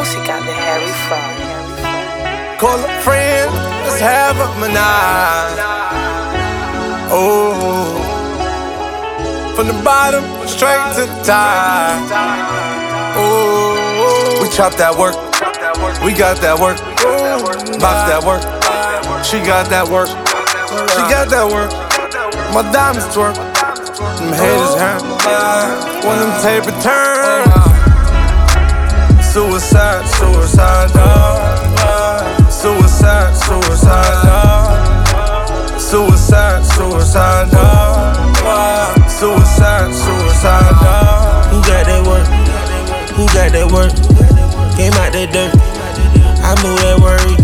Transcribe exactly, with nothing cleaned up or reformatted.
música de Harry Fraud. Call a friend, let's have a menage. Oh, from the bottom straight to the top. Oh, we chop that work, we got that work, box that work. She got that work, she got that work. My diamonds twerk, them haters hurt. When them taper turn, suicide, suicide, dog. Suicide, suicide, dog. Suicide, suicide, dog. Suicide, suicide, dog. Who got that work? Who got that work? Came out that dirt. I move that word.